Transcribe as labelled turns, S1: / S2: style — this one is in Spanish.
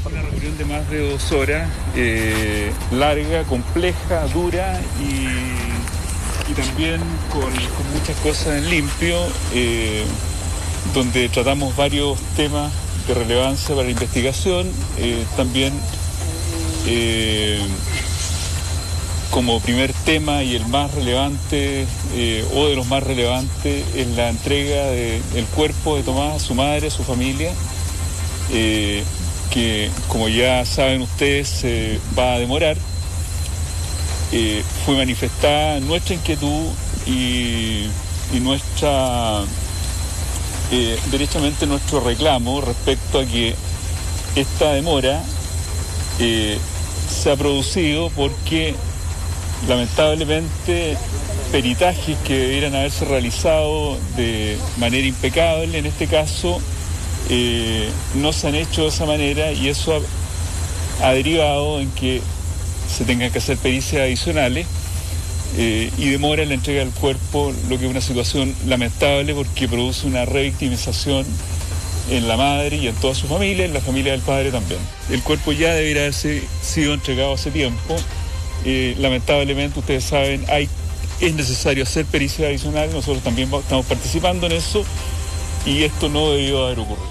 S1: Una reunión de más de 2 horas, larga, compleja, dura y también con muchas cosas en limpio, donde tratamos varios temas de relevancia para la investigación. También como primer tema y el más relevante, o de los más relevantes, es la entrega del cuerpo de Tomás a su madre, a su familia, que como ya saben ustedes se va a demorar. Fue manifestada nuestra inquietud y nuestra, derechamente nuestro reclamo respecto a que esta demora se ha producido porque lamentablemente peritajes que debieran haberse realizado de manera impecable, en este caso, no se han hecho de esa manera, y eso ha derivado en que se tengan que hacer pericias adicionales y demora en la entrega del cuerpo, lo que es una situación lamentable porque produce una revictimización en la madre y en toda su familia, en la familia del padre también. El cuerpo ya debería haberse sido entregado hace tiempo. Lamentablemente, ustedes saben, es necesario hacer pericias adicionales. Nosotros también estamos participando en eso y esto no debió haber ocurrido.